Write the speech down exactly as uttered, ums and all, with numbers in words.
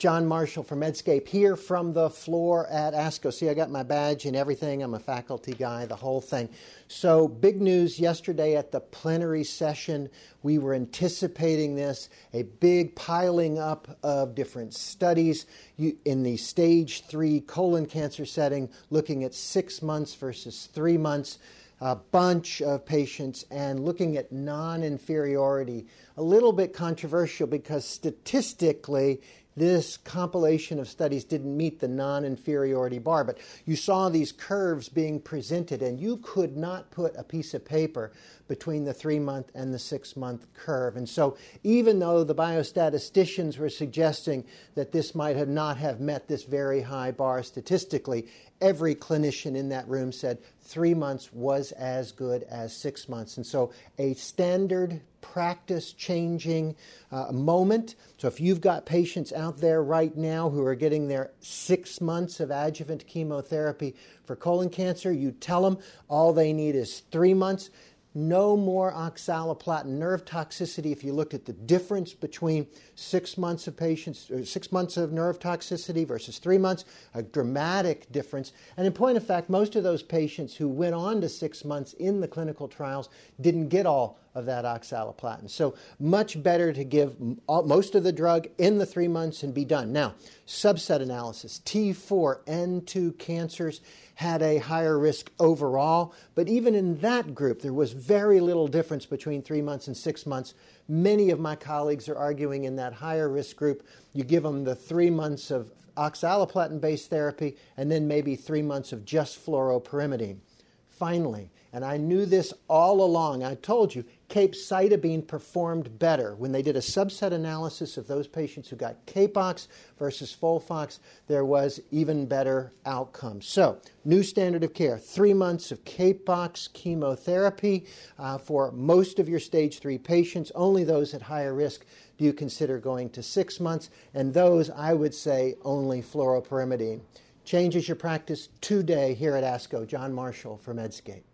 John Marshall from Medscape here from the floor at ASCO. See, I got my badge and everything. I'm a faculty guy, the whole thing. So big news yesterday at the plenary session. We were anticipating this, a big piling up of different studies you, in the stage three colon cancer setting, looking at six months versus three months. A bunch of patients and looking at non-inferiority. A little bit controversial because statistically this compilation of studies didn't meet the non-inferiority bar, but you saw these curves being presented and you could not put a piece of paper between the three-month and the six-month curve. And so even though the biostatisticians were suggesting that this might have not have met this very high bar statistically, every clinician in that room said three months was as good as six months. And so a standard practice-changing uh, moment. So if you've got patients out there right now who are getting their six months of adjuvant chemotherapy for colon cancer, you tell them all they need is three months. No more oxaliplatin nerve toxicity. If you looked at the difference between six months of patients, or six months of nerve toxicity versus three months, a dramatic difference. And in point of fact, most of those patients who went on to six months in the clinical trials didn't get all of that oxaliplatin. So much better to give all, most of the drug in the three months and be done. Now, subset analysis. T four N two cancers had a higher risk overall, but even in that group, there was very little difference between three months and six months. Many of my colleagues are arguing in that higher risk group, you give them the three months of oxaliplatin-based therapy and then maybe three months of just fluoropyrimidine. Finally, and I knew this all along, I told you, capecitabine performed better. When they did a subset analysis of those patients who got Capox versus Folfox, there was even better outcomes. So, new standard of care, three months of Capox chemotherapy uh, for most of your stage three patients. Only those at higher risk do you consider going to six months, and those, I would say, only fluoropyrimidine. Changes your practice today here at ASCO. John Marshall for Medscape.